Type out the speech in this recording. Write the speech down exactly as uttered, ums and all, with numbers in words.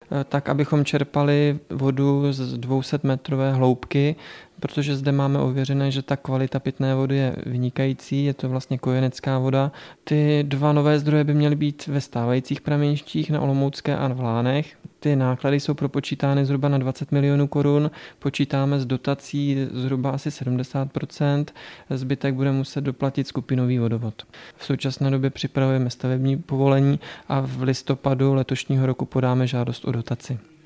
tak abychom čerpali vodu z dvě stě metrové hloubky, protože zde máme ověřené, že ta kvalita pitné vody je vynikající, je to vlastně kojenecká voda. Ty dva nové zdroje by měly být ve stávajících prameništích na Olomoucké a v Lánech. Ty náklady jsou propočítány zhruba na dvacet milionů korun, počítáme s dotací zhruba asi sedmdesát procent, zbytek bude muset doplatit skupinový vodovod. V současné době připravujeme stavební povolení a v listopadu letošního roku podáme žádost o dotaci.